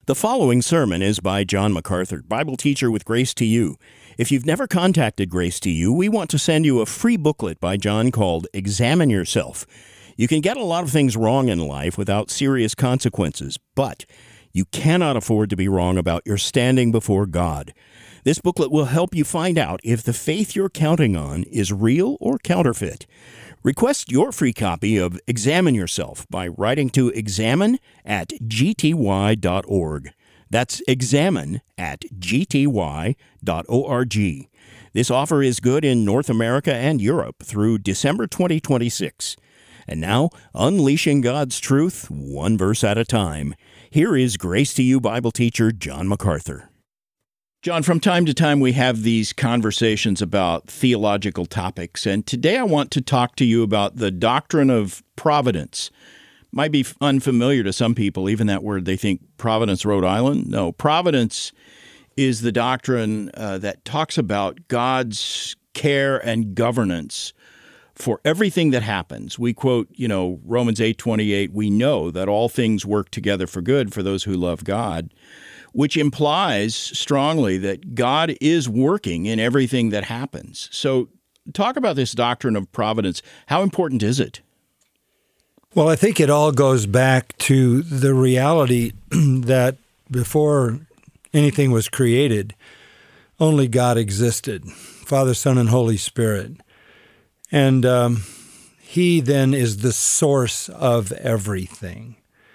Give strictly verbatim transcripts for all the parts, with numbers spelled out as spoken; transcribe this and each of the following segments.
The following sermon is by John MacArthur, Bible teacher with Grace to You. If you've never contacted Grace to You, we want to send you a free booklet by John called Examine Yourself. You can get a lot of things wrong in life without serious consequences, but you cannot afford to be wrong about your standing before God. This booklet will help you find out if the faith you're counting on is real or counterfeit. Request your free copy of Examine Yourself by writing to examine at g t y dot org. That's examine at g t y dot org. This offer is good in North America and Europe through December twenty twenty-six. And now, unleashing God's truth, one verse at a time. Here is Grace to You Bible teacher John MacArthur. John, from time to time we have these conversations about theological topics, and today I want to talk to you about the doctrine of providence. Might be unfamiliar to some people, even that word, they think Providence, Rhode Island. No, providence is the doctrine uh, that talks about God's care and governance for everything that happens. We quote, you know, Romans eight twenty-eight, we know that all things work together for good for those who love God, which implies strongly that God is working in everything that happens. So talk about this doctrine of providence. How important is it? Well, I think it all goes back to the reality that before anything was created, only God existed, Father, Son, and Holy Spirit. And um, He then is the source of everything.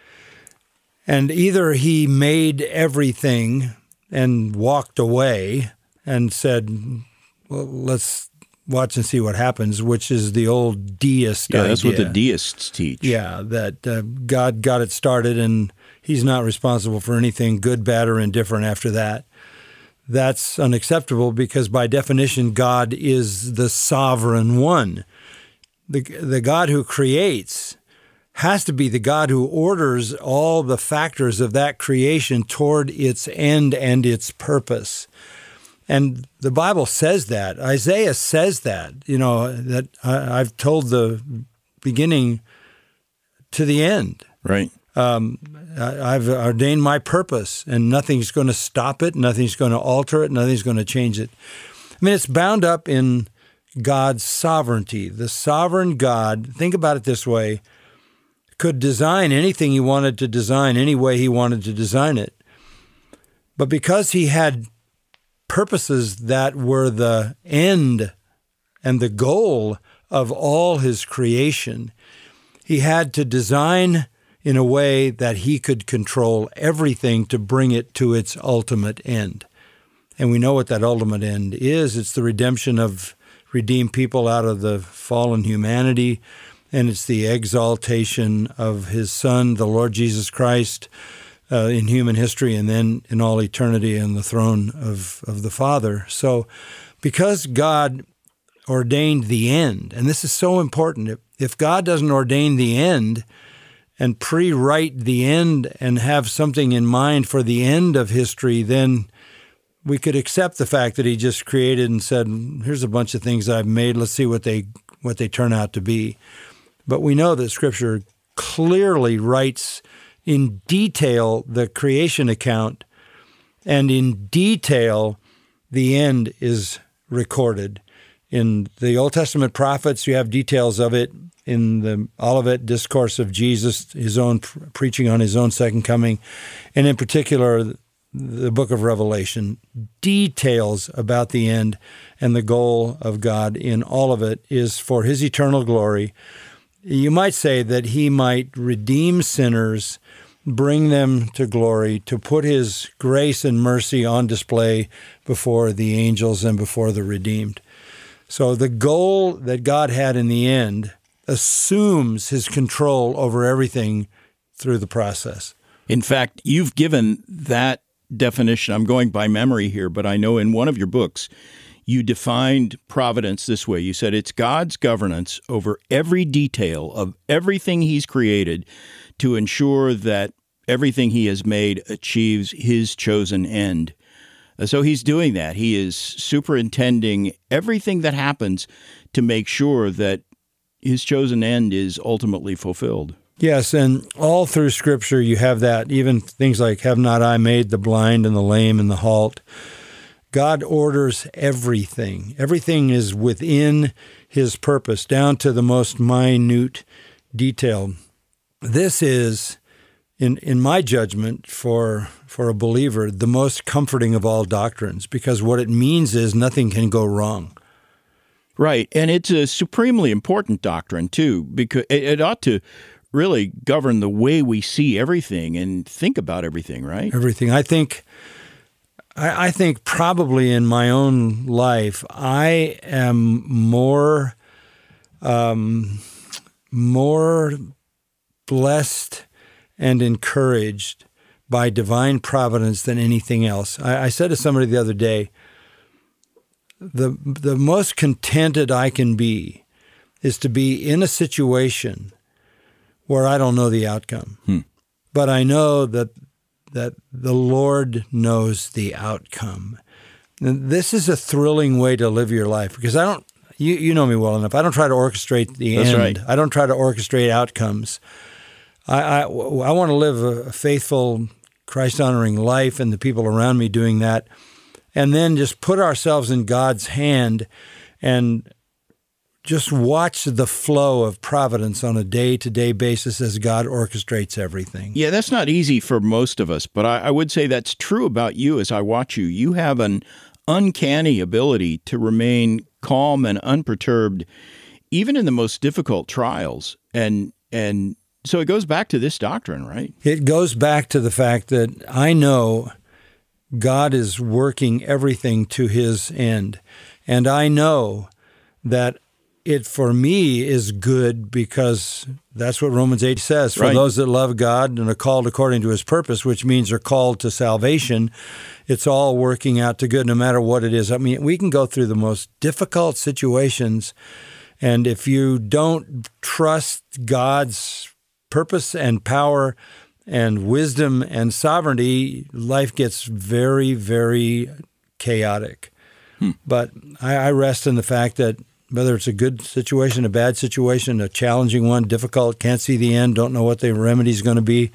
And either He made everything and walked away and said, well, let's watch and see what happens, which is the old deist yeah, idea. That's what the deists teach. Yeah, that uh, God got it started and He's not responsible for anything good, bad, or indifferent after that. That's unacceptable because by definition, God is the sovereign one. The, the God who creates has to be the God who orders all the factors of that creation toward its end and its purpose. And the Bible says that. Isaiah says that, you know, that I, I've told the beginning to the end. Right. Um, I, I've ordained my purpose, and nothing's going to stop it, nothing's going to alter it, nothing's going to change it. I mean, it's bound up in God's sovereignty. The sovereign God, think about it this way, could design anything He wanted to design any way He wanted to design it. But because He had purposes that were the end and the goal of all His creation, He had to design in a way that He could control everything to bring it to its ultimate end. And we know what that ultimate end is. It's the redemption of redeemed people out of the fallen humanity, and it's the exaltation of His Son, the Lord Jesus Christ, uh, in human history and then in all eternity on the throne of, of the Father. So because God ordained the end, and this is so important, if, if God doesn't ordain the end and pre-write the end and have something in mind for the end of history, then we could accept the fact that He just created and said, here's a bunch of things I've made, let's see what they what they turn out to be. But we know that Scripture clearly writes in detail the creation account, and in detail the end is recorded. In the Old Testament prophets, you have details of it. In the Olivet Discourse of Jesus, His own preaching on His own second coming, and in particular, the book of Revelation, details about the end and the goal of God in all of it is for His eternal glory. You might say that He might redeem sinners, bring them to glory, to put His grace and mercy on display before the angels and before the redeemed. So the goal that God had in the end assumes His control over everything through the process. In fact, you've given that definition. I'm going by memory here, but I know in one of your books, you defined providence this way. You said it's God's governance over every detail of everything He's created to ensure that everything He has made achieves His chosen end. So He's doing that. He is superintending everything that happens to make sure that His chosen end is ultimately fulfilled. Yes, and all through Scripture you have that, even things like, have not I made the blind and the lame and the halt? God orders everything. Everything is within His purpose, down to the most minute detail. This is, in in my judgment, for for a believer, the most comforting of all doctrines, because what it means is nothing can go wrong. Right, and it's a supremely important doctrine, too, because it, it ought to really govern the way we see everything and think about everything, right? Everything. I think, I, I think probably in my own life, I am more, um, more blessed and encouraged by divine providence than anything else. I, I said to somebody the other day, the the most contented I can be is to be in a situation where I don't know the outcome. Hmm. But I know that that the Lord knows the outcome. And this is a thrilling way to live your life, because I don't, you, you know me well enough, I don't try to orchestrate the That's end. Right. I don't try to orchestrate outcomes. I, I, I want to live a faithful, Christ-honoring life, and the people around me doing that, and then just put ourselves in God's hand and just watch the flow of providence on a day-to-day basis as God orchestrates everything. Yeah, that's not easy for most of us, but I, I would say that's true about you as I watch you. You have an uncanny ability to remain calm and unperturbed, even in the most difficult trials. And and so it goes back to this doctrine, right? It goes back to the fact that I know God is working everything to His end. And I know that it, for me, is good, because that's what Romans eight says. For Right. those that love God and are called according to His purpose, which means are called to salvation, it's all working out to good no matter what it is. I mean, we can go through the most difficult situations, and if you don't trust God's purpose and power and wisdom and sovereignty, life gets very, very chaotic. Hmm. But I, I rest in the fact that whether it's a good situation, a bad situation, a challenging one, difficult, can't see the end, don't know what the remedy is going to be,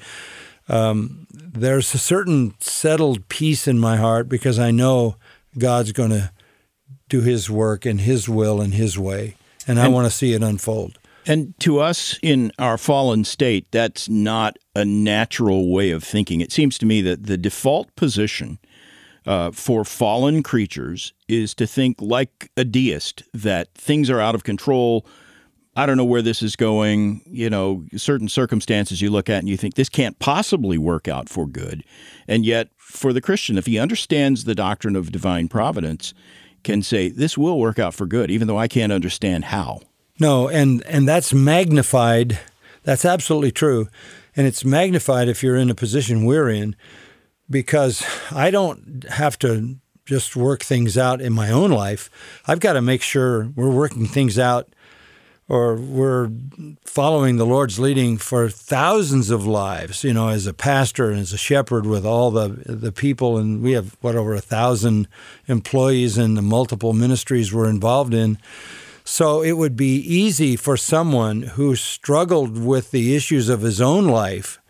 um, there's a certain settled peace in my heart, because I know God's going to do His work in His will and His way, and, and I want to see it unfold. And to us in our fallen state, that's not a natural way of thinking. It seems to me that the default position uh, for fallen creatures is to think like a deist, that things are out of control. I don't know where this is going. You know, certain circumstances you look at and you think this can't possibly work out for good. And yet, for the Christian, if he understands the doctrine of divine providence, can say this will work out for good, even though I can't understand how. No, and, and that's magnified. That's absolutely true. And it's magnified if you're in a position we're in, because I don't have to just work things out in my own life. I've got to make sure we're working things out, or we're following the Lord's leading for thousands of lives, you know, as a pastor and as a shepherd with all the the people. And we have, what, over a thousand employees in the multiple ministries we're involved in. So it would be easy for someone who struggled with the issues of his own life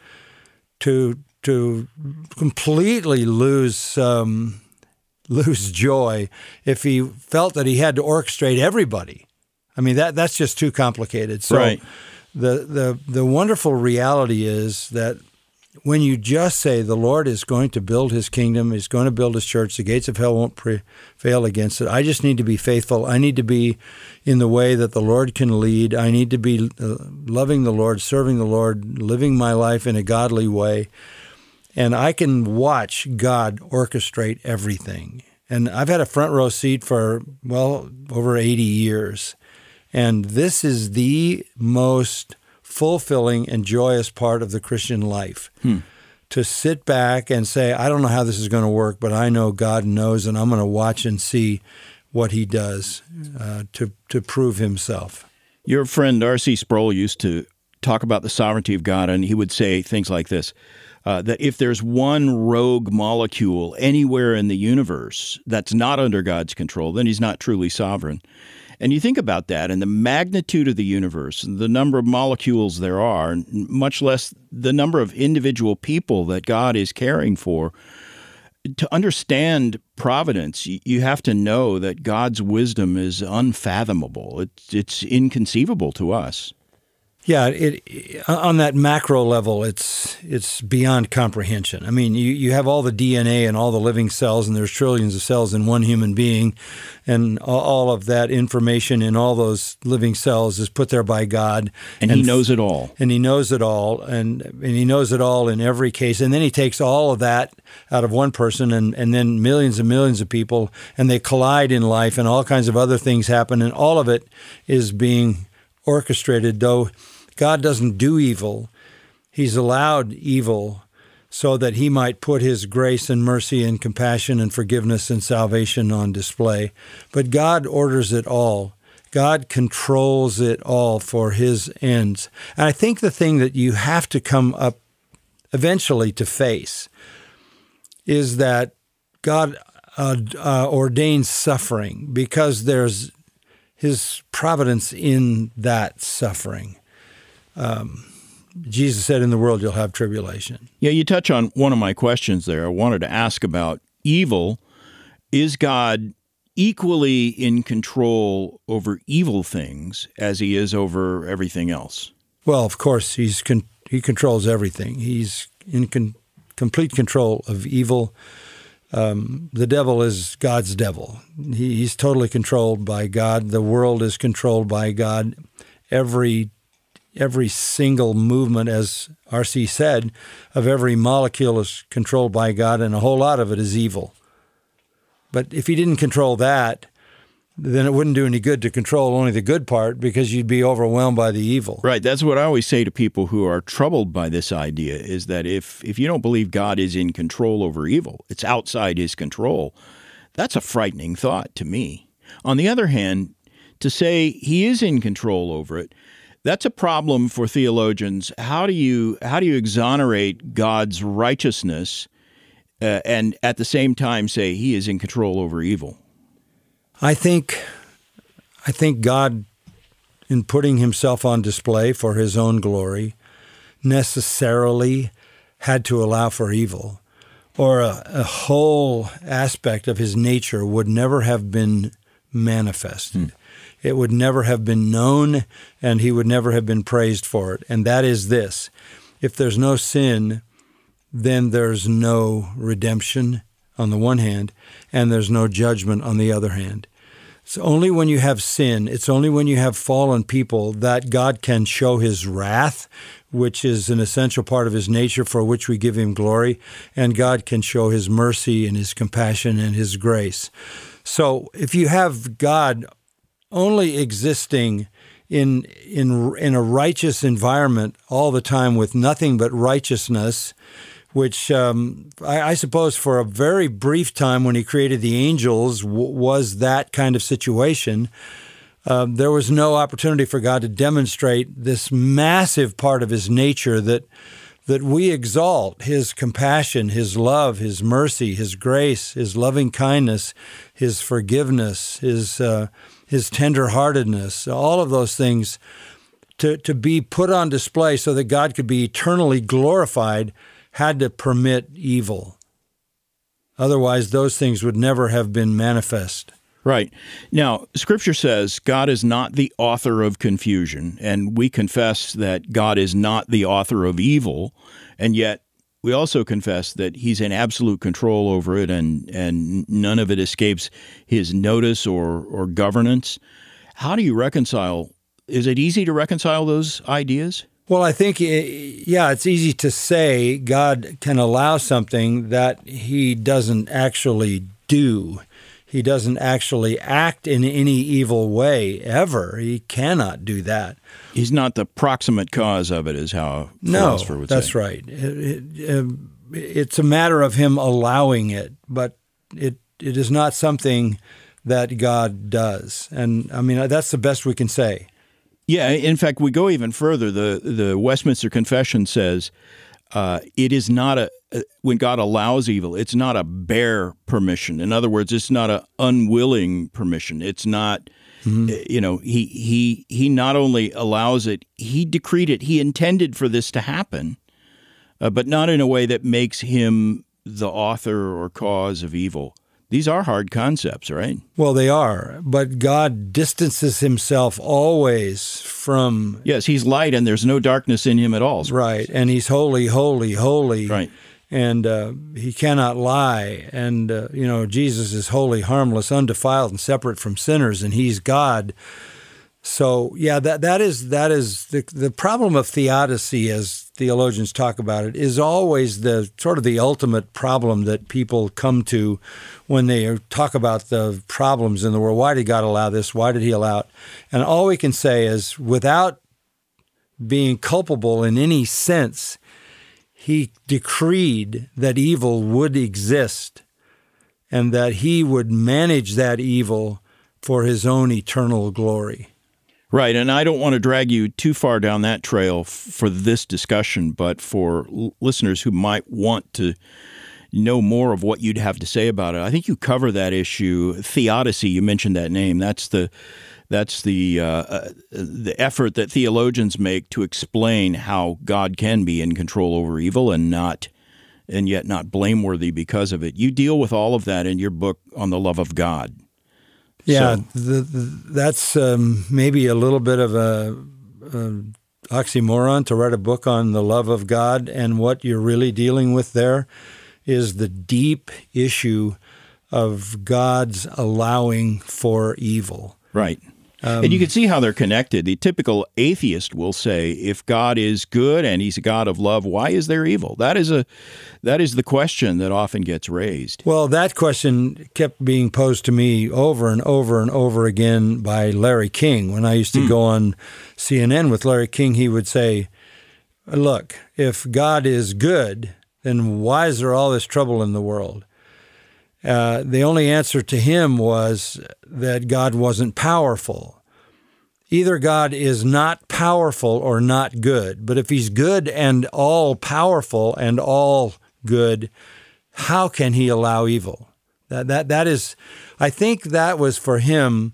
to to completely lose um, lose joy if he felt that he had to orchestrate everybody. I mean, that that's just too complicated. So right. the the the wonderful reality is that when you just say the Lord is going to build His kingdom, He's going to build His church, the gates of hell won't prevail against it. I just need to be faithful. I need to be in the way that the Lord can lead. I need to be uh, loving the Lord, serving the Lord, living my life in a godly way. And I can watch God orchestrate everything. And I've had a front row seat for, well, over eighty years. And this is the most fulfilling and joyous part of the Christian life. Hmm. To sit back and say, I don't know how this is going to work, but I know God knows, and I'm going to watch and see what He does uh, to, to prove Himself. Your friend R C Sproul used to talk about the sovereignty of God, and he would say things like this, uh, that if there's one rogue molecule anywhere in the universe that's not under God's control, then He's not truly sovereign. And you think about that and the magnitude of the universe, and the number of molecules there are, much less the number of individual people that God is caring for. To understand providence, you have to know that God's wisdom is unfathomable. It's, it's inconceivable to us. Yeah, it, on that macro level, it's it's beyond comprehension. I mean, you, you have all the D N A and all the living cells, and there's trillions of cells in one human being, and all of that information in all those living cells is put there by God. And, and He knows it all. And He knows it all, and, and He knows it all in every case. And then He takes all of that out of one person, and, and then millions and millions of people, and they collide in life, and all kinds of other things happen, and all of it is being orchestrated, though God doesn't do evil. He's allowed evil so that He might put His grace and mercy and compassion and forgiveness and salvation on display. But God orders it all. God controls it all for His ends. And I think the thing that you have to come up eventually to face is that God uh, uh, ordains suffering because there's His providence in that suffering. Um, Jesus said, in the world you'll have tribulation. Yeah, you touch on one of my questions there. I wanted to ask about evil. Is God equally in control over evil things as He is over everything else? Well, of course, he's con- He controls everything. He's in con- complete control of evil. Um, the devil is God's devil. He, he's totally controlled by God. The world is controlled by God. Every Every single movement, as R C said, of every molecule is controlled by God, and a whole lot of it is evil. But if He didn't control that, then it wouldn't do any good to control only the good part, because you'd be overwhelmed by the evil. Right. That's what I always say to people who are troubled by this idea, is that if, if you don't believe God is in control over evil, it's outside His control, that's a frightening thought to me. On the other hand, to say He is in control over it, that's a problem for theologians. How do you how do you exonerate God's righteousness uh, and at the same time say He is in control over evil? I think I think God, in putting Himself on display for His own glory, necessarily had to allow for evil, or a, a whole aspect of His nature would never have been manifested. Hmm. It would never have been known, and He would never have been praised for it. And that is this: if there's no sin, then there's no redemption on the one hand, and there's no judgment on the other hand. It's only when you have sin, it's only when you have fallen people that God can show His wrath, which is an essential part of His nature for which we give Him glory, and God can show His mercy and His compassion and His grace. So if you have God only existing in in in a righteous environment all the time with nothing but righteousness, which um, I, I suppose for a very brief time when He created the angels w- was that kind of situation. Uh, there was no opportunity for God to demonstrate this massive part of His nature that that we exalt: His compassion, His love, His mercy, His grace, His loving kindness, His forgiveness, His uh, His tenderheartedness, all of those things to, to be put on display so that God could be eternally glorified had to permit evil. Otherwise, those things would never have been manifest. Right. Now, Scripture says God is not the author of confusion, and we confess that God is not the author of evil, and yet we also confess that He's in absolute control over it, and, and none of it escapes His notice or, or governance. How do you reconcile? Is it easy to reconcile those ideas? Well, I think, yeah, it's easy to say God can allow something that He doesn't actually do. He doesn't actually act in any evil way, ever. He cannot do that. He's not the proximate cause of it, is how a philosopher would say. No, that's right. It, it, it's a matter of Him allowing it, but it it is not something that God does. And, I mean, that's the best we can say. Yeah, in fact, we go even further. The, the Westminster Confession says uh, it is not a, when God allows evil, it's not a bare permission. In other words, it's not an unwilling permission. It's not Mm-hmm. You know, he he he not only allows it, he decreed it. He intended for this to happen, uh, but not in a way that makes him the author or cause of evil. These are hard concepts, right? Well, they are, but God distances himself always from... Yes, he's light and there's no darkness in him at all. Right, and he's holy, holy, holy. Right. And uh, he cannot lie. And, uh, you know, Jesus is holy, harmless, undefiled, and separate from sinners, and he's God. So, yeah, that that is that is the the problem of theodicy, as theologians talk about it, is always the sort of the ultimate problem that people come to when they talk about the problems in the world. Why did God allow this? Why did he allow it? And all we can say is, without being culpable in any sense, he decreed that evil would exist and that he would manage that evil for his own eternal glory. Right, and I don't want to drag you too far down that trail f- for this discussion, but for l- listeners who might want to know more of what you'd have to say about it, I think you cover that issue. Theodicy, you mentioned that name. That's the that's the uh, uh, the effort that theologians make to explain how God can be in control over evil and not and yet not blameworthy because of it. You deal with all of that in your book on the love of God. Yeah, So, the, the, that's um, maybe a little bit of a, a oxymoron to write a book on the love of God, and what you're really dealing with there is the deep issue of God's allowing for evil. right. Um, and you can see how they're connected. The typical atheist will say, if God is good and he's a God of love, why is there evil? That is a that is the question that often gets raised. Well, that question kept being posed to me over and over and over again by Larry King. When I used to mm. go on C N N with Larry King, he would say, look, if God is good, then why is there all this trouble in the world? Uh, the only answer to him was that God wasn't powerful. Either God is not powerful or not good. But if he's good and all-powerful and all good, how can he allow evil? That that that is, I think that was for him,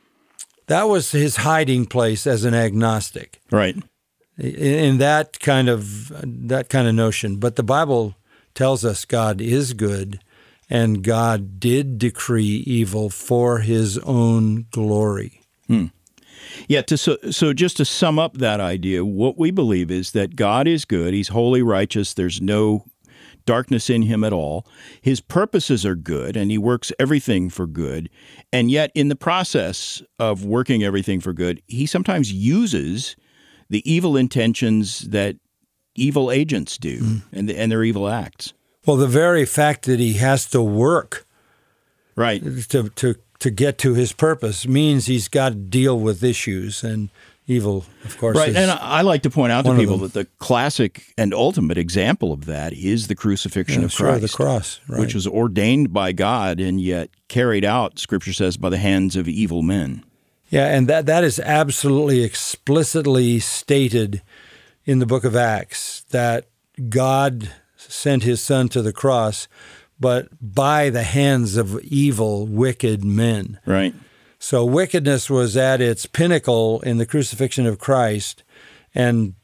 that was his hiding place as an agnostic. Right. In, in that kind of that kind of notion. But the Bible tells us God is good, and God did decree evil for his own glory. Hmm. Yeah, to, so, so just to sum up that idea, what we believe is that God is good. He's holy, righteous. There's no darkness in him at all. His purposes are good, and he works everything for good. And yet, in the process of working everything for good, he sometimes uses the evil intentions that evil agents do mm. and, the, and their evil acts. Well, the very fact that he has to work right to to to get to his purpose means he's got to deal with issues, and evil, of course, right. is And I like to point out to people that the classic and ultimate example of that is the crucifixion yeah, of sure, Christ, the cross, right. which was ordained by God and yet carried out, Scripture says, by the hands of evil men. Yeah, and that that is absolutely explicitly stated in the book of Acts, that God sent his son to the cross, but by the hands of evil, wicked men. Right. So wickedness was at its pinnacle in the crucifixion of Christ, and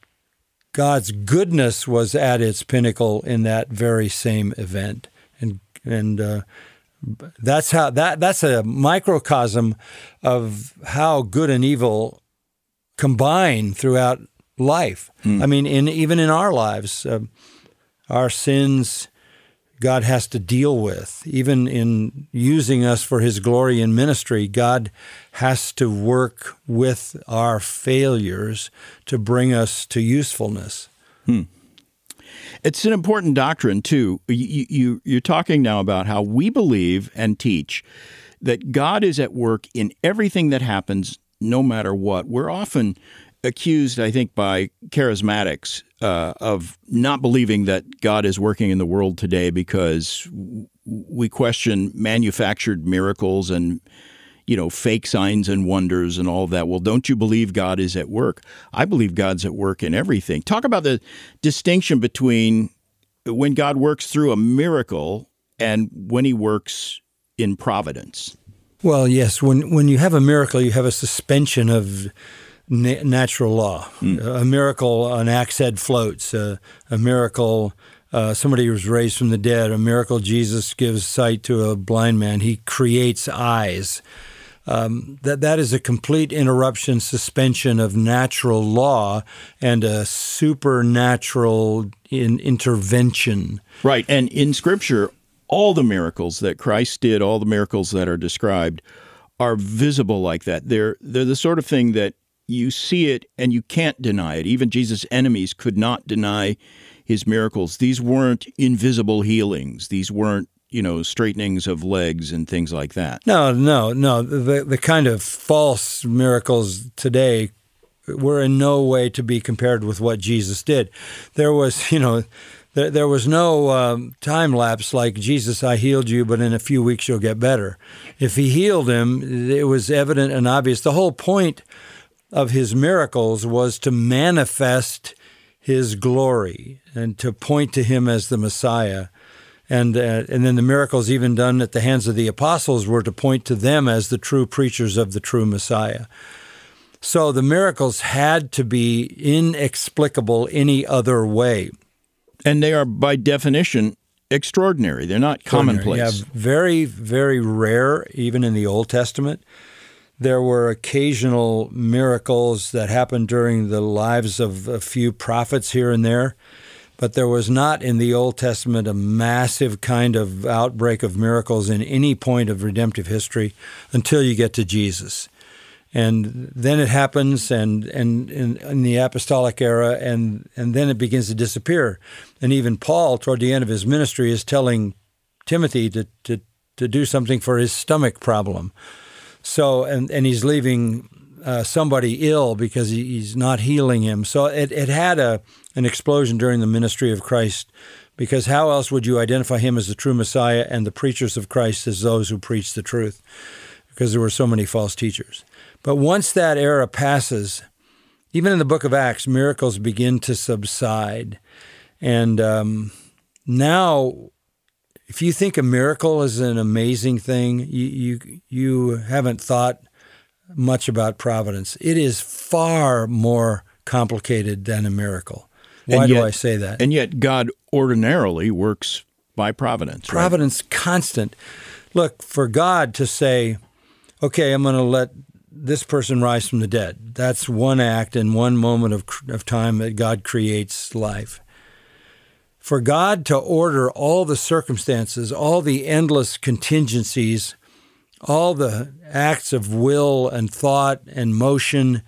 God's goodness was at its pinnacle in that very same event. And and uh, that's how that that's a microcosm of how good and evil combine throughout life. Hmm. I mean, in even in our lives, uh, our sins God has to deal with. Even in using us for his glory in ministry, God has to work with our failures to bring us to usefulness. Hmm. It's an important doctrine, too. You, you, you're talking now about how we believe and teach that God is at work in everything that happens, no matter what. We're often accused, I think, by charismatics uh, of not believing that God is working in the world today because we question manufactured miracles and, you know, fake signs and wonders and all of that. Well, don't you believe God is at work? I believe God's at work in everything. Talk about the distinction between when God works through a miracle and when he works in providence. Well, yes. When when you have a miracle, you have a suspension of na- natural law. Mm. A miracle, an axe head floats. Uh, a miracle, uh, somebody was raised from the dead. A miracle, Jesus gives sight to a blind man. He creates eyes. Um, that that is a complete interruption, suspension of natural law and a supernatural in, intervention. Right. And in Scripture, all the miracles that Christ did, all the miracles that are described, are visible like that. They're they're the sort of thing that you see it and you can't deny it. Even Jesus' enemies could not deny his miracles. These weren't invisible healings. These weren't, you know, straightenings of legs and things like that. No, no, no. The the kind of false miracles today were in no way to be compared with what Jesus did. There was, you know, there, there was no um, time lapse like, Jesus, I healed you, but in a few weeks you'll get better. If he healed him, it was evident and obvious. The whole point of his miracles was to manifest his glory and to point to him as the Messiah. And uh, and then the miracles even done at the hands of the apostles were to point to them as the true preachers of the true Messiah. So the miracles had to be inexplicable any other way. And they are, by definition, extraordinary. They're not commonplace. Yeah, very, very rare, even in the Old Testament. There were occasional miracles that happened during the lives of a few prophets here and there. But there was not in the Old Testament a massive kind of outbreak of miracles in any point of redemptive history until you get to Jesus. And then it happens and, and in, in the apostolic era, and, and then it begins to disappear. And even Paul, toward the end of his ministry, is telling Timothy to, to, to do something for his stomach problem. So, and, and he's leaving uh, somebody ill because he, he's not healing him. So it, it had a an explosion during the ministry of Christ, because how else would you identify him as the true Messiah and the preachers of Christ as those who preach the truth? Because there were so many false teachers. But once that era passes, even in the book of Acts, miracles begin to subside. And um, now, if you think a miracle is an amazing thing, you, you you haven't thought much about providence. It is far more complicated than a miracle. Why yet, do I say that? And yet God ordinarily works by providence. Providence, right? Constant. Look, for God to say, okay, I'm going to let this person rise from the dead. That's one act and one moment of, of time that God creates life. For God to order all the circumstances, all the endless contingencies, all the acts of will and thought and motion,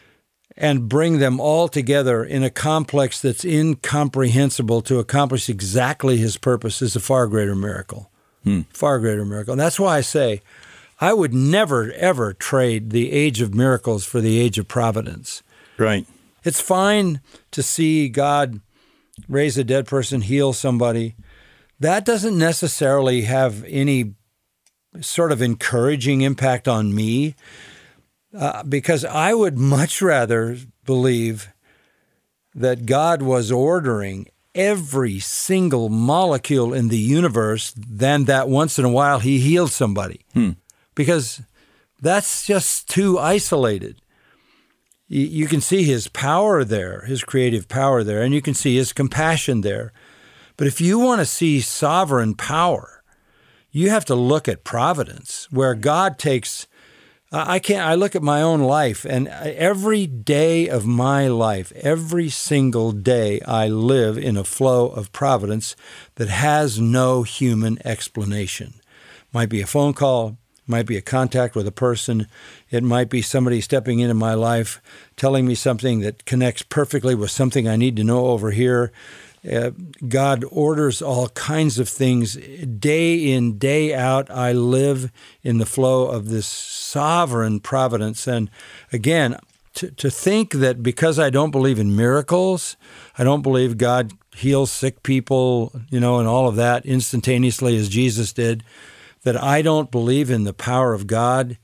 and bring them all together in a complex that's incomprehensible to accomplish exactly his purpose is a far greater miracle. Hmm. Far greater miracle. And that's why I say I would never, ever trade the age of miracles for the age of providence. Right. It's fine to see God raise a dead person, heal somebody. That doesn't necessarily have any sort of encouraging impact on me. Uh, because I would much rather believe that God was ordering every single molecule in the universe than that once in a while he healed somebody. Hmm. Because that's just too isolated. You, you can see his power there, his creative power there, and you can see his compassion there. But if you want to see sovereign power, you have to look at providence, where God takes... I can't, I look at my own life, and every day of my life, every single day, I live in a flow of providence that has no human explanation. Might be a phone call, might be a contact with a person, it might be somebody stepping into my life, telling me something that connects perfectly with something I need to know over here. Uh, God orders all kinds of things. Day in, day out, I live in the flow of this sovereign providence. And again, to, to think that because I don't believe in miracles, I don't believe God heals sick people, you know, and all of that instantaneously as Jesus did, that I don't believe in the power of God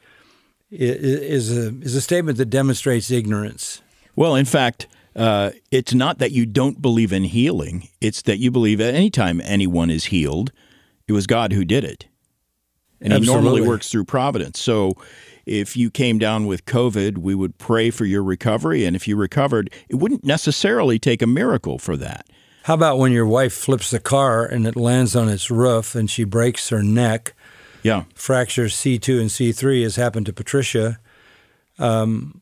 is a, is a statement that demonstrates ignorance. Well, in fact, Uh, it's not that you don't believe in healing. It's that you believe at any time anyone is healed, it was God who did it. And Absolutely. He normally works through providence. So if you came down with COVID, we would pray for your recovery. And if you recovered, it wouldn't necessarily take a miracle for that. How about when your wife flips the car and it lands on its roof and she breaks her neck? Yeah. Fractures C two and C three has happened to Patricia. Um,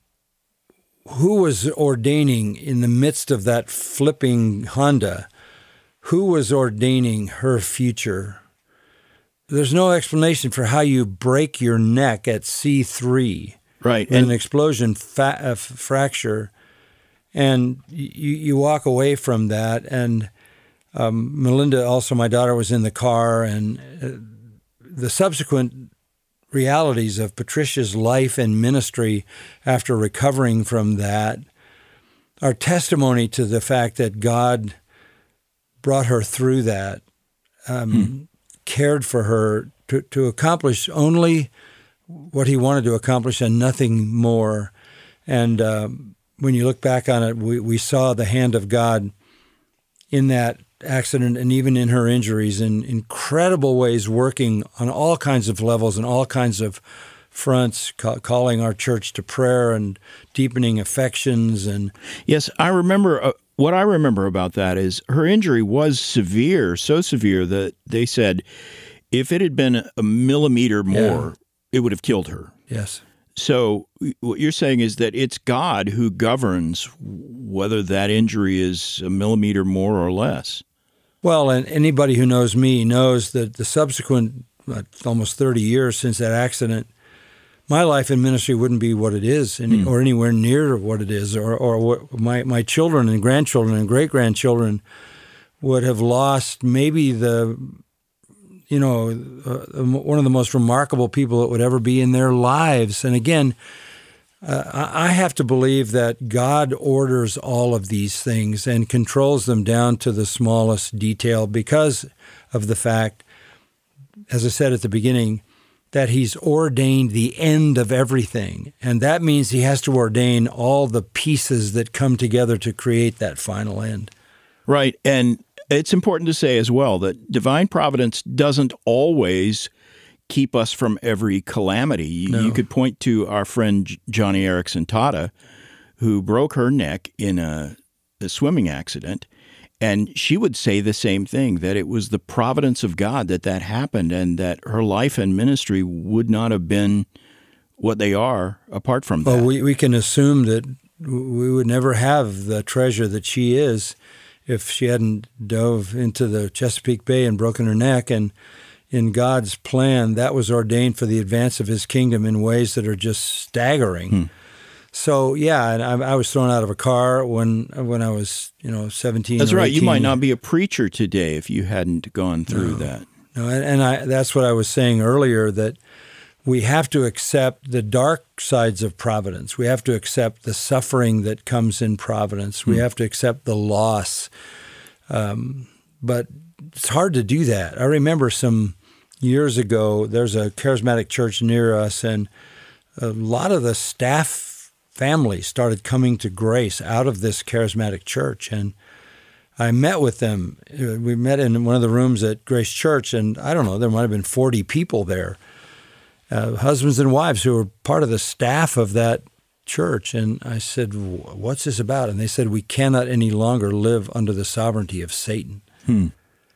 who was ordaining in the midst of that flipping Honda? Who was ordaining her future? There's no explanation for how you break your neck at C three. Right. With And an explosion fa- uh, fracture. And you, you walk away from that. And um, Melinda, also my daughter, was in the car. And uh, the subsequent realities of Patricia's life and ministry after recovering from that are testimony to the fact that God brought her through that, um, hmm. cared for her to, to accomplish only what He wanted to accomplish and nothing more. And um, when you look back on it, we, we saw the hand of God in that accident and even in her injuries in incredible ways, working on all kinds of levels and all kinds of fronts, ca- calling our church to prayer and deepening affections. And yes, I remember uh, what I remember about that is her injury was severe, so severe that they said if it had been a millimeter more, yeah. it would have killed her. Yes. So what you're saying is that it's God who governs whether that injury is a millimeter more or less. Well, and anybody who knows me knows that the subsequent uh, almost thirty years since that accident, my life in ministry wouldn't be what it is, any, mm. or anywhere near what it is, or, or what my, my children and grandchildren and great-grandchildren would have lost maybe the, you know, uh, one of the most remarkable people that would ever be in their lives. And again, Uh, I have to believe that God orders all of these things and controls them down to the smallest detail because of the fact, as I said at the beginning, that He's ordained the end of everything. And that means He has to ordain all the pieces that come together to create that final end. Right. And it's important to say as well that divine providence doesn't always keep us from every calamity. You, no. you could point to our friend Johnny Erickson Tata, who broke her neck in a, a swimming accident, and she would say the same thing, that it was the providence of God that that happened and that her life and ministry would not have been what they are apart from that. Well, we, we can assume that we would never have the treasure that she is if she hadn't dove into the Chesapeake Bay and broken her neck. And in God's plan, that was ordained for the advance of His kingdom in ways that are just staggering. Hmm. So, yeah, and I, I was thrown out of a car when when I was, you know, seventeen. That's or right. eighteen. You might not be a preacher today if you hadn't gone through no. that. No, and, and I, that's what I was saying earlier, that we have to accept the dark sides of providence. We have to accept the suffering that comes in providence. Hmm. We have to accept the loss. Um, but it's hard to do that. I remember some years ago, there's a charismatic church near us, and a lot of the staff families started coming to grace out of this charismatic church. And I met with them. We met in one of the rooms at Grace Church, and I don't know, there might have been forty people there, uh, husbands and wives who were part of the staff of that church. And I said, what's this about? And they said, we cannot any longer live under the sovereignty of Satan. Hmm.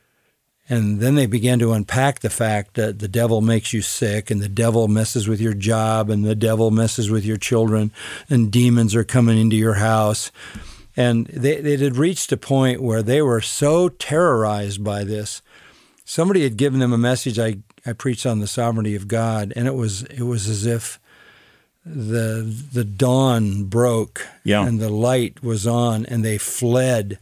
And then they began to unpack the fact that the devil makes you sick, and the devil messes with your job, and the devil messes with your children, and demons are coming into your house. And they, they had reached a point where they were so terrorized by this. Somebody had given them a message. I, I preached on the sovereignty of God, and it was it was as if the the dawn broke, yeah. and the light was on, and they fled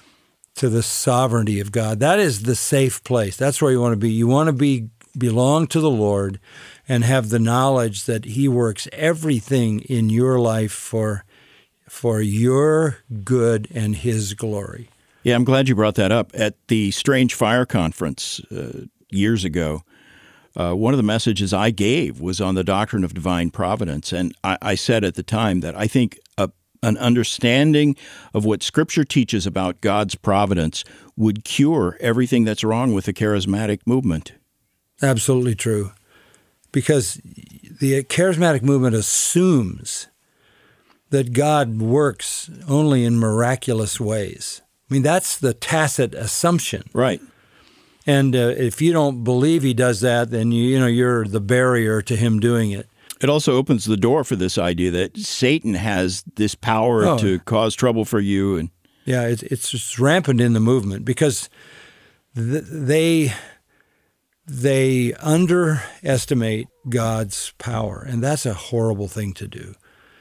to the sovereignty of God. That is the safe place. That's where you want to be. You want to be belong to the Lord and have the knowledge that He works everything in your life for for your good and His glory. Yeah, I'm glad you brought that up. At the Strange Fire Conference uh, years ago, uh, one of the messages I gave was on the doctrine of divine providence. And I, I said at the time that I think a An understanding of what Scripture teaches about God's providence would cure everything that's wrong with the charismatic movement. Absolutely true. because the charismatic movement assumes that God works only in miraculous ways. I mean, that's the tacit assumption. Right. And uh, if you don't believe he does that, then you, you know, you're the barrier to him doing it. It also opens the door for this idea that Satan has this power Oh. to cause trouble for you. And Yeah, it's, it's just rampant in the movement because th- they they underestimate God's power, and that's a horrible thing to do.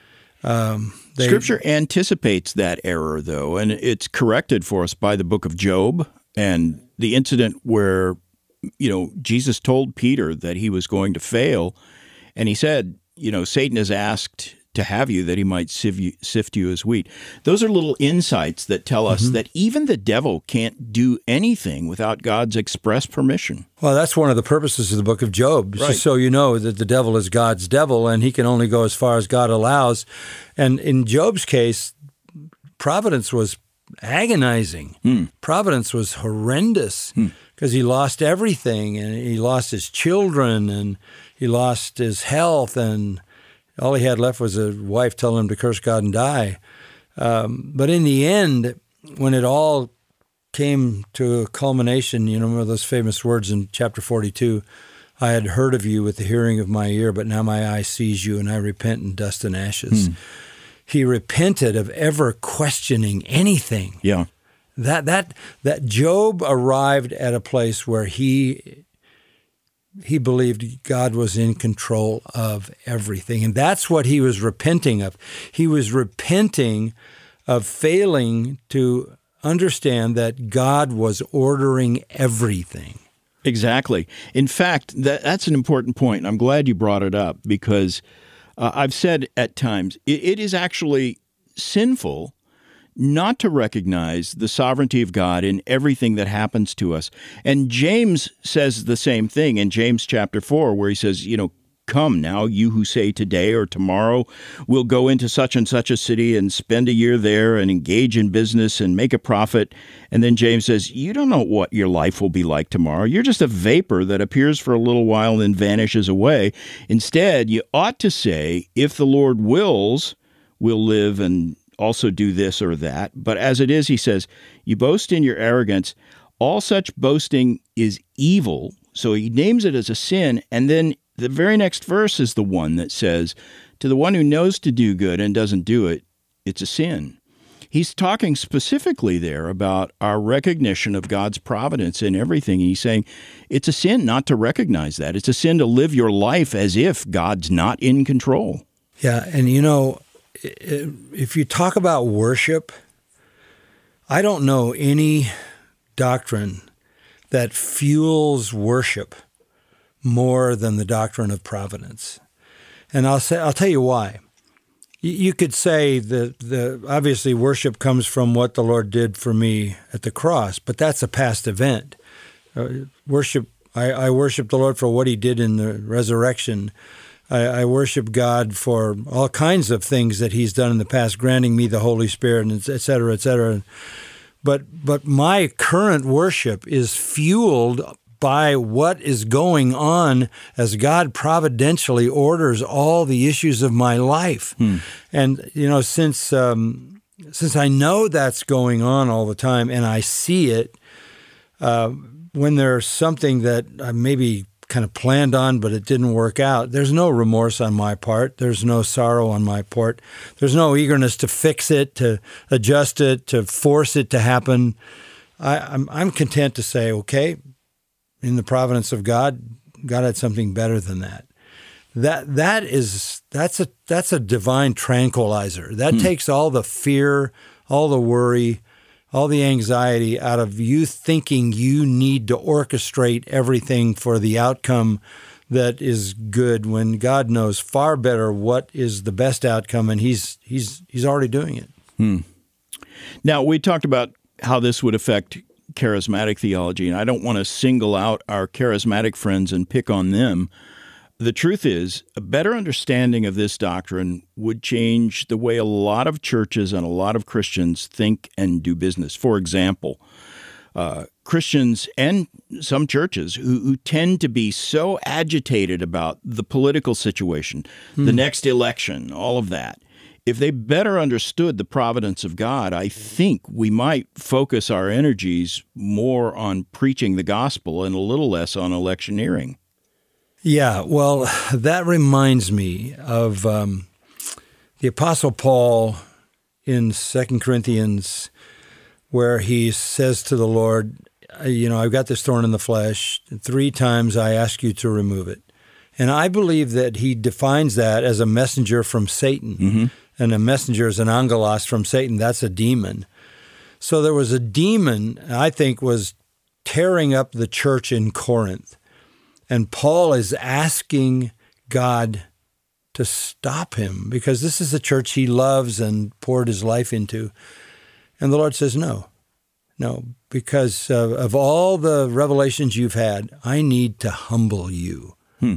Um, they, Scripture anticipates that error, though, and it's corrected for us by the book of Job and the incident where, you know, Jesus told Peter that he was going to fail, and he said, you know, Satan has asked to have you that he might sift you, sift you as wheat. Those are little insights that tell us mm-hmm. that even the devil can't do anything without God's express permission. Well, that's one of the purposes of the book of Job, right. just so you know that the devil is God's devil and he can only go as far as God allows. And in Job's case, providence was agonizing. Hmm. Providence was horrendous because hmm. he lost everything, and he lost his children, and he lost his health, and all he had left was a wife telling him to curse God and die. Um, but in the end, when it all came to a culmination, you know, one of those famous words in chapter forty-two, I had heard of you with the hearing of my ear, but now my eye sees you, and I repent in dust and ashes. Hmm. He repented of ever questioning anything. Yeah. That that that Job arrived at a place where he he believed God was in control of everything. And that's what he was repenting of. He was repenting of failing to understand that God was ordering everything. Exactly. In fact, that, that's an important point. I'm glad you brought it up because uh, I've said at times it, it is actually sinful not to recognize the sovereignty of God in everything that happens to us. And James says the same thing in James chapter four, where he says, you know, come now, you who say today or tomorrow we'll go into such and such a city and spend a year there and engage in business and make a profit. And then James says, you don't know what your life will be like tomorrow. You're just a vapor that appears for a little while and then vanishes away. Instead, you ought to say, if the Lord wills, we'll live and also do this or that. But as it is, he says, you boast in your arrogance. All such boasting is evil. So he names it as a sin. And then the very next verse is the one that says, to the one who knows to do good and doesn't do it, it's a sin. He's talking specifically there about our recognition of God's providence in everything. He's saying it's a sin not to recognize that. It's a sin to live your life as if God's not in control. Yeah, and you know, if you talk about worship, I don't know any doctrine that fuels worship more than the doctrine of providence. And I'll say, I'll tell you why. You could say that the obviously worship comes from what the Lord did for me at the cross, but that's a past event. Uh, worship, I, I worship the Lord for what he did in the resurrection. I, I worship God for all kinds of things that he's done in the past, granting me the Holy Spirit, and et cetera, et cetera. But, but my current worship is fueled by what is going on as God providentially orders all the issues of my life. Hmm. And, you know, since um, since I know that's going on all the time and I see it, uh, when there's something that I maybe kind of planned on, but it didn't work out, there's no remorse on my part. There's no sorrow on my part. There's no eagerness to fix it, to adjust it, to force it to happen. I, I'm, I'm content to say, okay, in the providence of God, God had something better than that. That that is that's a that's a divine tranquilizer. That hmm. takes all the fear, all the worry, all the anxiety out of you thinking you need to orchestrate everything for the outcome that is good, when God knows far better what is the best outcome, and he's he's he's already doing it. Hmm. Now, we talked about how this would affect charismatic theology, and I don't want to single out our charismatic friends and pick on them. The truth is, a better understanding of this doctrine would change the way a lot of churches and a lot of Christians think and do business. For example, uh, Christians and some churches who, who tend to be so agitated about the political situation, hmm. the next election, all of that. If they better understood the providence of God, I think we might focus our energies more on preaching the gospel and a little less on electioneering. Yeah, well, that reminds me of um, the Apostle Paul in Second Corinthians, where he says to the Lord, you know, I've got this thorn in the flesh. Three times I ask you to remove it. And I believe that he defines that as a messenger from Satan. Mm-hmm. And a messenger is an angelos from Satan. That's a demon. So there was a demon, I think, was tearing up the church in Corinth. And Paul is asking God to stop him because this is the church he loves and poured his life into. And the Lord says, no, no, because of, of all the revelations you've had, I need to humble you. Hmm.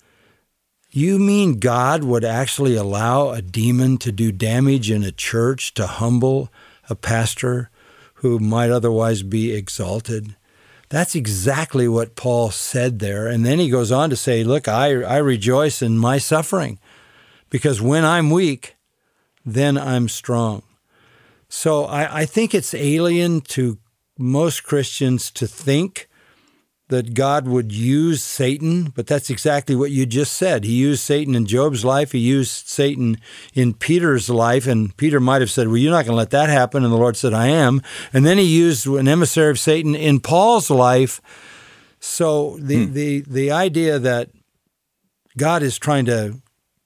You mean God would actually allow a demon to do damage in a church to humble a pastor who might otherwise be exalted? That's exactly what Paul said there. And then he goes on to say, look, I, I rejoice in my suffering because when I'm weak, then I'm strong. So I, I think it's alien to most Christians to think that God would use Satan, but that's exactly what you just said. He used Satan in Job's life. He used Satan in Peter's life, and Peter might have said, well, you're not going to let that happen, and the Lord said, I am. And then he used an emissary of Satan in Paul's life. So the, hmm. the, the idea that God is trying to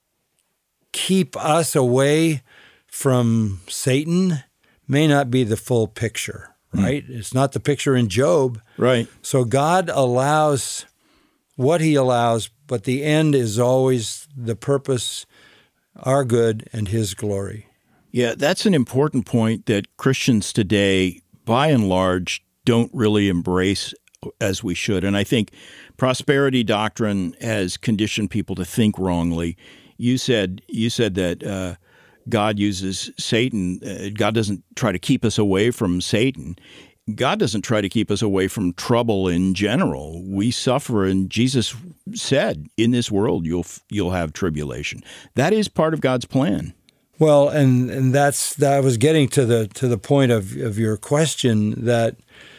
keep us away from Satan may not be the full picture. Right? Mm. It's not the picture in Job. Right. So God allows what he allows, but the end is always the purpose, our good and his glory. Yeah, that's an important point that Christians today, by and large, don't really embrace as we should. And I think prosperity doctrine has conditioned people to think wrongly. You said you said that uh, God uses Satan. Uh, God doesn't try to keep us away from Satan. God doesn't try to keep us away from trouble in general. We suffer, and Jesus said, in this world you'll you'll have tribulation. That is part of God's plan. Well, and and that's that I was getting to the to the point of, of your question, that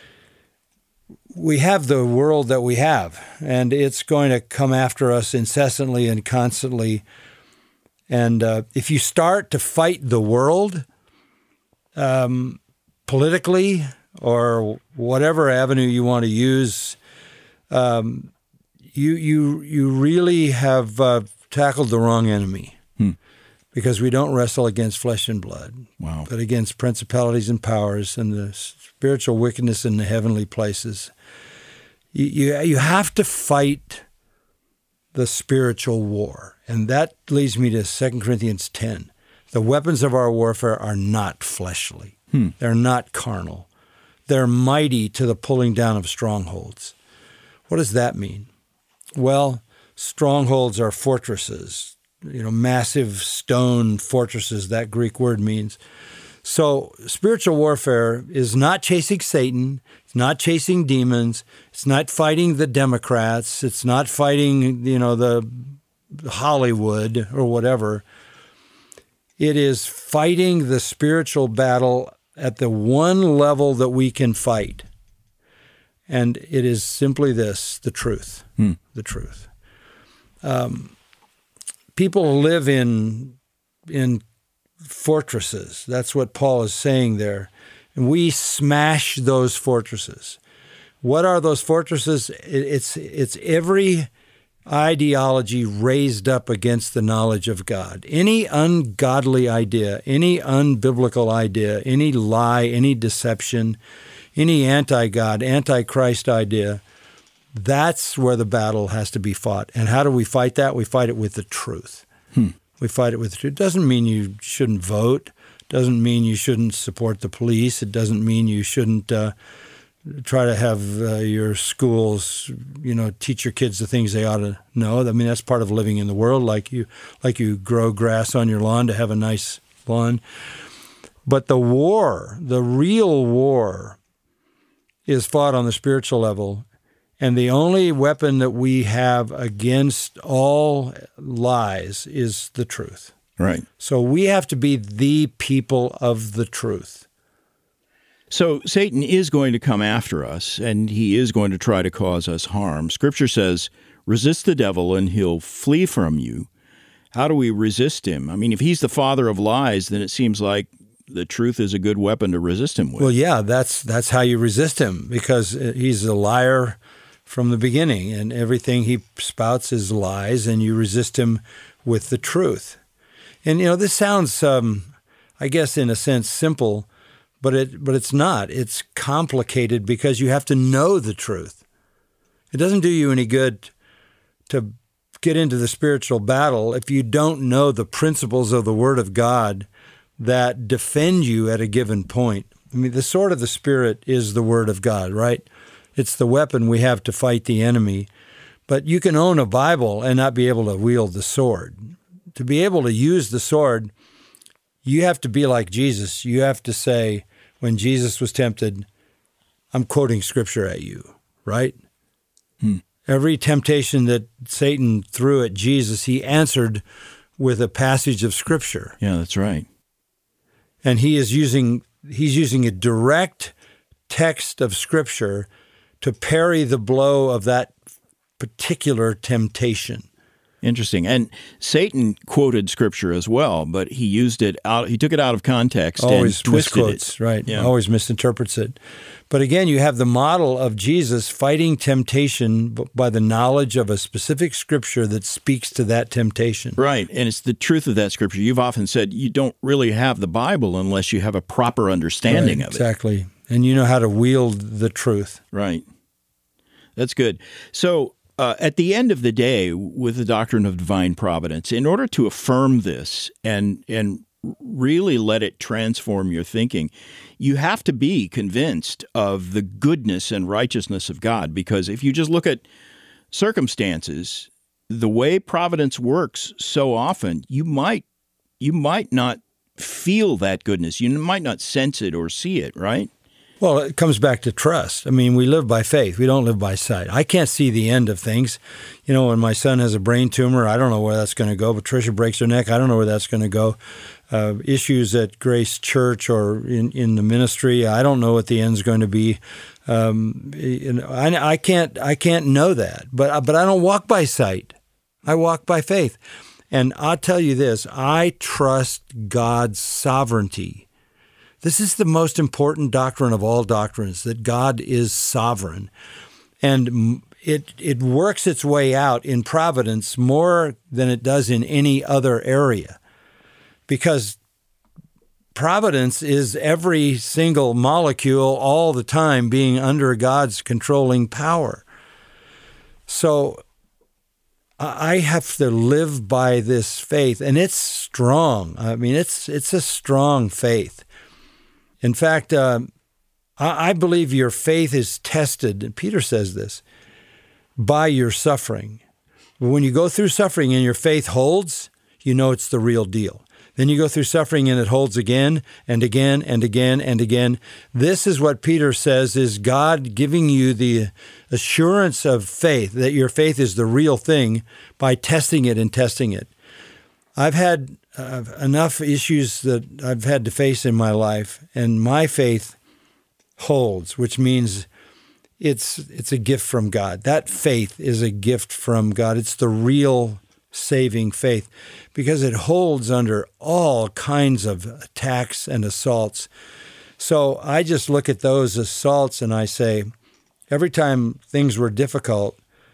we have the world that we have, and it's going to come after us incessantly and constantly. And uh, if you start to fight the world um, politically or whatever avenue you want to use, um, you you you really have uh, tackled the wrong enemy. Hmm. Because we don't wrestle against flesh and blood, wow. but against principalities and powers and the spiritual wickedness in the heavenly places. You, you, you have to fight the spiritual war. And that leads me to Second Corinthians ten. The weapons of our warfare are not fleshly. Hmm. They're not carnal. They're mighty to the pulling down of strongholds. What does that mean? Well, strongholds are fortresses, you know, massive stone fortresses, that Greek word means. So spiritual warfare is not chasing Satan. It's not chasing demons. It's not fighting the Democrats. It's not fighting, you know, the Hollywood or whatever. It is fighting the spiritual battle at the one level that we can fight. And it is simply this, the truth, hmm. the truth. Um, people live in in fortresses. That's what Paul is saying there. And we smash those fortresses. What are those fortresses? It's it's every ideology raised up against the knowledge of God. Any ungodly idea, any unbiblical idea, any lie, any deception, any anti-God, anti-Christ idea, that's where the battle has to be fought. And how do we fight that? We fight it with the truth. Hmm. We fight it with the truth. It doesn't mean you shouldn't vote. It doesn't mean you shouldn't support the police. It doesn't mean you shouldn't uh, try to have uh, your schools, you know, teach your kids the things they ought to know. I mean, that's part of living in the world, like you, like you grow grass on your lawn to have a nice lawn. But the war, the real war, is fought on the spiritual level. And the only weapon that we have against all lies is the truth. Right. So we have to be the people of the truth. So Satan is going to come after us, and he is going to try to cause us harm. Scripture says, resist the devil and he'll flee from you. How do we resist him? I mean, if he's the father of lies, then it seems like the truth is a good weapon to resist him with. Well, yeah, that's that's how you resist him, because he's a liar from the beginning, and everything he spouts is lies, and you resist him with the truth. And, you know, this sounds, um, I guess, in a sense, simple, but it but it's not. It's complicated because you have to know the truth. It doesn't do you any good to get into the spiritual battle if you don't know the principles of the Word of God that defend you at a given point. I mean, the sword of the Spirit is the Word of God, right? It's the weapon we have to fight the enemy. But you can own a Bible and not be able to wield the sword. To be able to use the sword, you have to be like Jesus. You have to say, when Jesus was tempted, I'm quoting Scripture at you, right? Hmm. Every temptation that Satan threw at Jesus, he answered with a passage of Scripture. Yeah, that's right. And he is using he's using a direct text of Scripture to parry the blow of that particular temptation. Interesting. And Satan quoted Scripture as well, but he used it out, he took it out of context Always and twisted misquotes, it. right. Yeah. Always misinterprets it. But again, you have the model of Jesus fighting temptation by the knowledge of a specific Scripture that speaks to that temptation. Right. And it's the truth of that Scripture. You've often said you don't really have the Bible unless you have a proper understanding Right, of it. Exactly. And you know how to wield the truth. Right. That's good. So uh, at the end of the day, with the doctrine of divine providence, in order to affirm this and and really let it transform your thinking, you have to be convinced of the goodness and righteousness of God. Because if you just look at circumstances, the way providence works so often, you might you might not feel that goodness. You might not sense it or see it, right? Well, it comes back to trust. I mean, we live by faith. We don't live by sight. I can't see the end of things. You know, when my son has a brain tumor, I don't know where that's going to go. Patricia breaks her neck. I don't know where that's going to go. Uh, issues at Grace Church or in, in the ministry, I don't know what the end's going to be. Um, you know, I, I can't I can't know that. But but I don't walk by sight. I walk by faith. And I'll tell you this, I trust God's sovereignty. This is the most important doctrine of all doctrines, that God is sovereign. And it it works its way out in providence more than it does in any other area. Because providence is every single molecule all the time being under God's controlling power. So I have to live by this faith, and it's strong. I mean, it's it's a strong faith. In fact, uh, I believe your faith is tested, and Peter says this, by your suffering. When you go through suffering and your faith holds, you know it's the real deal. Then you go through suffering and it holds again and again and again and again. This is what Peter says is God giving you the assurance of faith, that your faith is the real thing, by testing it and testing it. I've had uh, enough issues that I've had to face in my life, and my faith holds, which means it's it's a gift from God. That faith is a gift from God. It's the real saving faith, because it holds under all kinds of attacks and assaults. So I just look at those assaults and I say, every time things were difficult,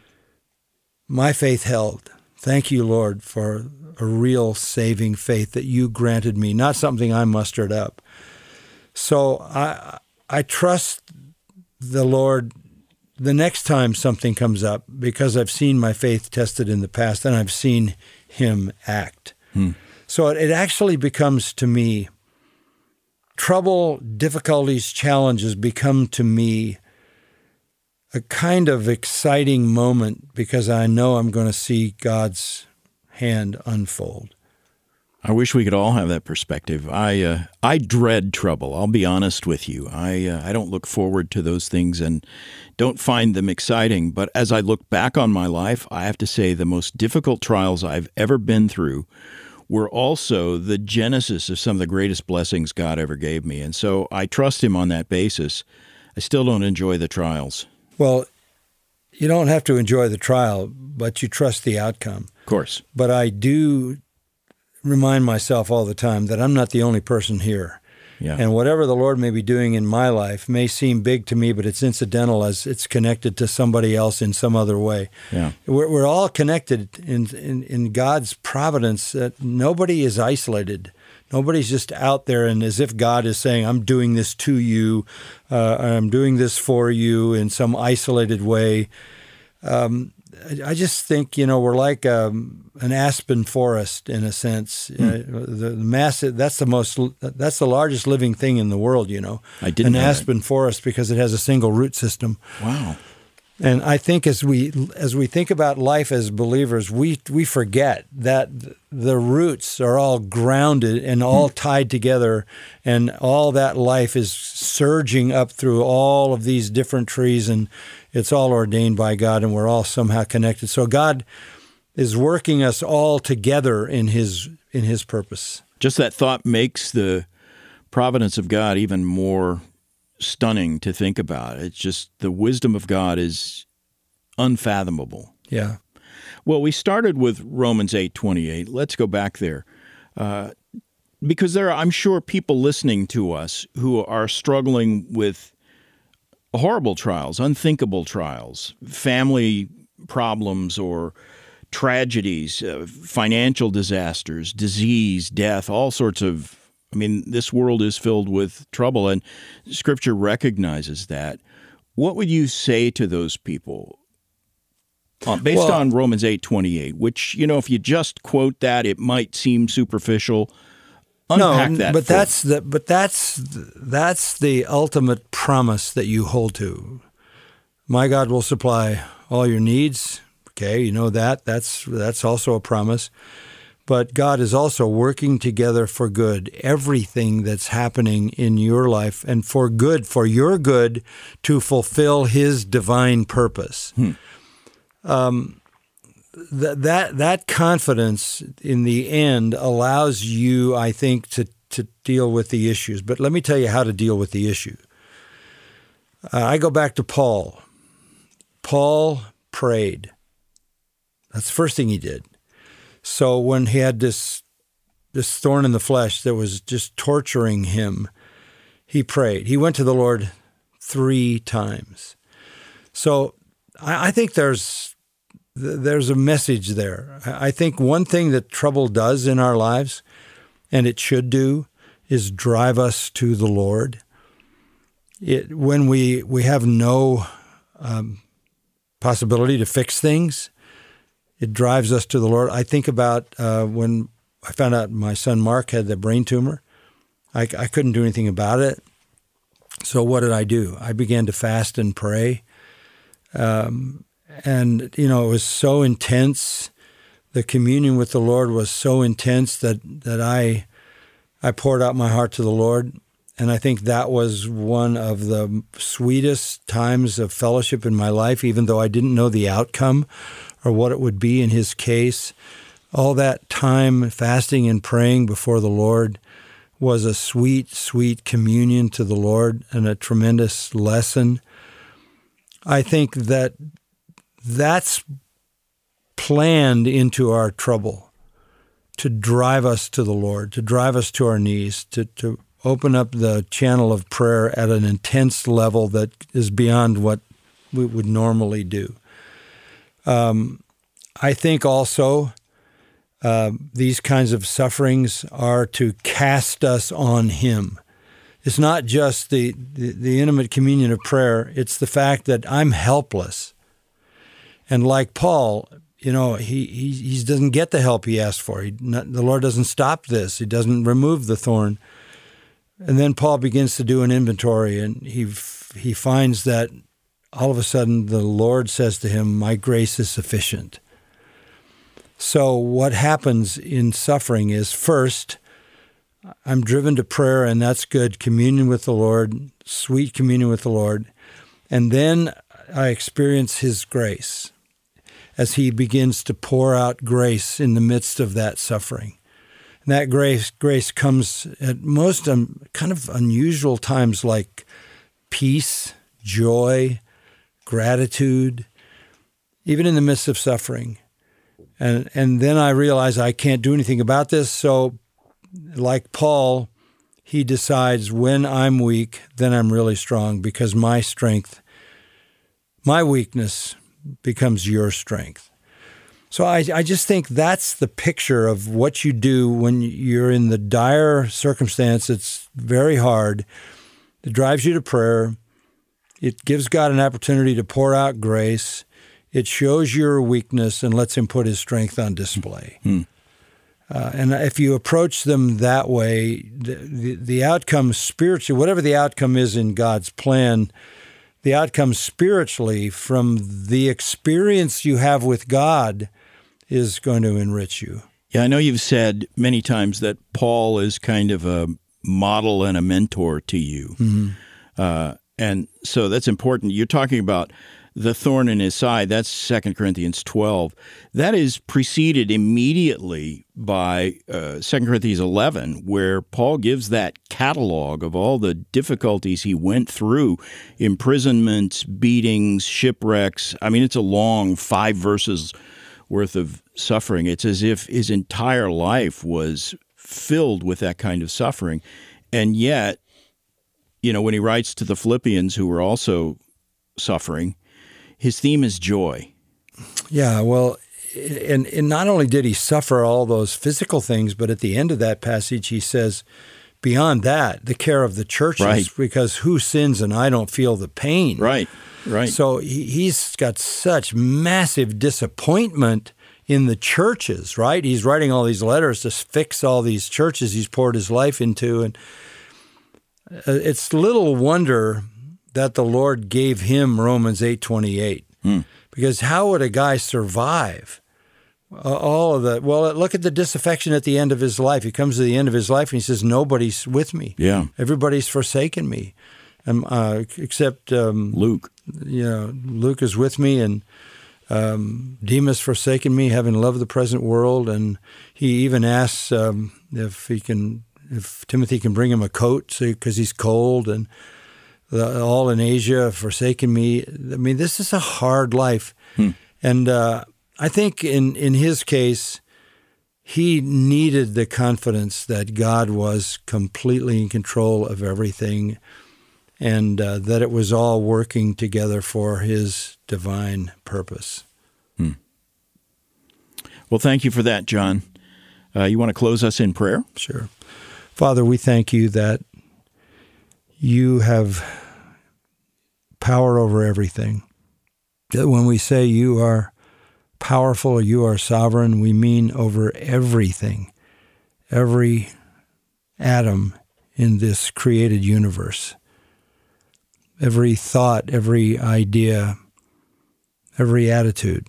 my faith held. Thank you, Lord, for a real saving faith that you granted me, not something I mustered up. So I I trust the Lord the next time something comes up, because I've seen my faith tested in the past and I've seen him act. Hmm. So it, it actually becomes to me, trouble, difficulties, challenges become to me a kind of exciting moment, because I know I'm going to see God's hand unfold. I wish we could all have that perspective. I uh, I dread trouble. I'll be honest with you. I uh, I don't look forward to those things and don't find them exciting. But as I look back on my life, I have to say the most difficult trials I've ever been through were also the genesis of some of the greatest blessings God ever gave me. And so I trust Him on that basis. I still don't enjoy the trials. Well, you don't have to enjoy the trial, but you trust the outcome. Of course. But I do remind myself all the time that I'm not the only person here. Yeah. And whatever the Lord may be doing in my life may seem big to me, but it's incidental as it's connected to somebody else in some other way. Yeah. We're, we're all connected in, in, in God's providence. That nobody is isolated. Nobody's just out there and as if God is saying, I'm doing this to you, uh, I'm doing this for you in some isolated way. Um, I just think, you know, we're like um, an aspen forest in a sense. Hmm. Uh, the, the massive, that's the most, that's the largest living thing in the world, you know. I didn't know An aspen that. forest because it has a single root system. Wow. And I think as we as we think about life as believers, we we forget that the roots are all grounded and all tied together, and all that life is surging up through all of these different trees, and it's all ordained by God, and we're all somehow connected. So God is working us all together in His in His purpose. Just that thought makes the providence of God even more stunning to think about. It's just the wisdom of God is unfathomable. Yeah. Well, we started with Romans eight twenty-eight. Let's go back there. Uh, because there are, I'm sure, people listening to us who are struggling with horrible trials, unthinkable trials, family problems or tragedies, uh, financial disasters, disease, death, all sorts of I mean, this world is filled with trouble, and Scripture recognizes that. What would you say to those people uh, based well, on Romans eight twenty-eight, which, you know, if you just quote that, it might seem superficial. Unpack no, that but for that's me. the but that's that's the ultimate promise that you hold to. My God will supply all your needs. Okay, you know that. That's that's also a promise. But God is also working together for good, everything that's happening in your life, and for good, for your good, to fulfill His divine purpose. Hmm. Um, th- that that confidence in the end allows you, I think, to, to deal with the issues. But let me tell you how to deal with the issue. Uh, I go back to Paul. Paul prayed. That's the first thing he did. So when he had this this thorn in the flesh that was just torturing him, he prayed. He went to the Lord three times. So I, I think there's there's a message there. I think one thing that trouble does in our lives, and it should do, is drive us to the Lord. It, when we, we have no um, possibility to fix things, it drives us to the Lord. I think about uh, when I found out my son Mark had the brain tumor. I, I couldn't do anything about it. So what did I do? I began to fast and pray. Um, and, you know, it was so intense. The communion with the Lord was so intense that, that I I poured out my heart to the Lord. And I think that was one of the sweetest times of fellowship in my life, even though I didn't know the outcome or what it would be in his case. All that time fasting and praying before the Lord was a sweet, sweet communion to the Lord and a tremendous lesson. I think that that's planned into our trouble to drive us to the Lord, to drive us to our knees, to, to open up the channel of prayer at an intense level that is beyond what we would normally do. Um, I think also uh, these kinds of sufferings are to cast us on Him. It's not just the, the, the intimate communion of prayer. It's the fact that I'm helpless. And like Paul, you know, he, he, he doesn't get the help he asked for. He, not, the Lord doesn't stop this. He doesn't remove the thorn. And then Paul begins to do an inventory, and he he finds that all of a sudden the Lord says to him, "My grace is sufficient." So what happens in suffering is, first, I'm driven to prayer, and that's good, communion with the Lord, sweet communion with the Lord. And then I experience His grace as He begins to pour out grace in the midst of that suffering. And that grace grace comes at most um, kind of unusual times, like peace, joy, gratitude, even in the midst of suffering. And and then I realize I can't do anything about this. So like Paul, he decides, when I'm weak, then I'm really strong, because my strength, my weakness becomes your strength. So I, I just think that's the picture of what you do when you're in the dire circumstance. It's very hard. It drives you to prayer. It gives God an opportunity to pour out grace. It shows your weakness and lets Him put His strength on display. Hmm. Uh, and if you approach them that way, the, the, the outcome spiritually, whatever the outcome is in God's plan, the outcome spiritually from the experience you have with God is going to enrich you. Yeah, I know you've said many times that Paul is kind of a model and a mentor to you. Mm-hmm. Uh, and so that's important. You're talking about the thorn in his side. That's Second Corinthians twelve. That is preceded immediately by uh, Second Corinthians eleven, where Paul gives that catalog of all the difficulties he went through, imprisonments, beatings, shipwrecks. I mean, it's a long five verses worth of suffering. It's as if his entire life was filled with that kind of suffering. And yet, you know, when he writes to the Philippians, who were also suffering, his theme is joy. Yeah, well, and, and not only did he suffer all those physical things, but at the end of that passage, he says, beyond that, the care of the churches, right. Because who sins and I don't feel the pain. Right, right. So he, he's got such massive disappointment in the churches, right? He's writing all these letters to fix all these churches he's poured his life into. And it's little wonder that the Lord gave him Romans eight twenty-eight. Hmm. Because how would a guy survive uh, all of that? Well, look at the disaffection at the end of his life. He comes to the end of his life and he says, nobody's with me. Yeah. Everybody's forsaken me, um, uh, except um, Luke. You know, Luke is with me, and um, Demas forsaken me, having loved the present world. And he even asks um, if he can, if Timothy can bring him a coat, so because he's cold, and The, all in Asia forsaken me. I mean, this is a hard life. Hmm. And uh, I think in, in his case, he needed the confidence that God was completely in control of everything, and uh, that it was all working together for his divine purpose. Hmm. Well, thank you for that, John. Uh, you want to close us in prayer? Sure. Father, we thank you that you have power over everything. That when we say you are powerful, you are sovereign, we mean over everything, every atom in this created universe, every thought, every idea, every attitude,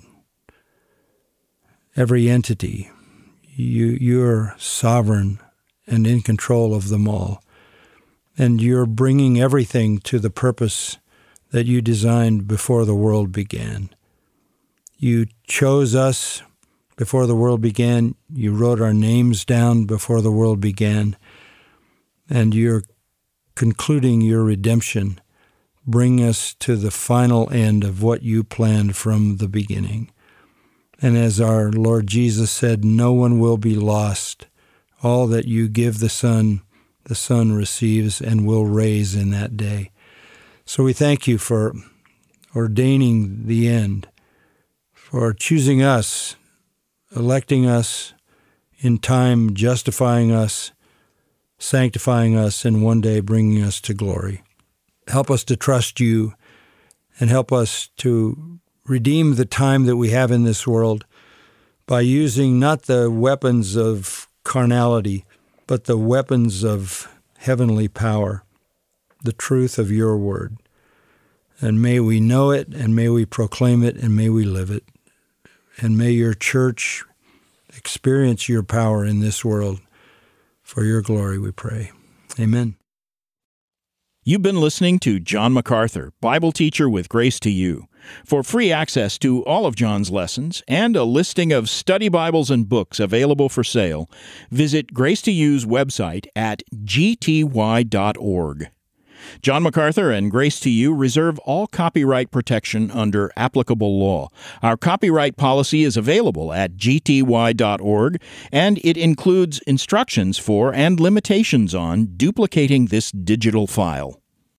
every entity. You, you're sovereign and in control of them all. And you're bringing everything to the purpose that you designed before the world began. You chose us before the world began. You wrote our names down before the world began. And you're concluding your redemption, bringing us to the final end of what you planned from the beginning. And as our Lord Jesus said, no one will be lost. All that you give the Son, the Son receives and will raise in that day. So we thank you for ordaining the end, for choosing us, electing us in time, justifying us, sanctifying us, and one day bringing us to glory. Help us to trust you, and help us to redeem the time that we have in this world by using not the weapons of carnality, but the weapons of heavenly power, the truth of your word. And may we know it, and may we proclaim it, and may we live it. And may your church experience your power in this world. For your glory, we pray. Amen. You've been listening to John MacArthur, Bible teacher with Grace to You. For free access to all of John's lessons and a listing of study Bibles and books available for sale, visit Grace to You's website at g t y dot org. John MacArthur and Grace to You reserve all copyright protection under applicable law. Our copyright policy is available at g t y dot org, and it includes instructions for and limitations on duplicating this digital file.